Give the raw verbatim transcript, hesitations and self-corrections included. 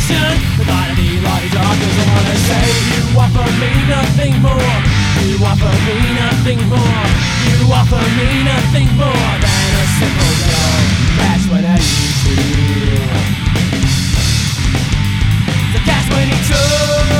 passion. The gotta be like dog, cause I wanna say you offer me nothing more. You offer me nothing more. You offer me nothing more than a simple blow. That's what I need to. So that's when you took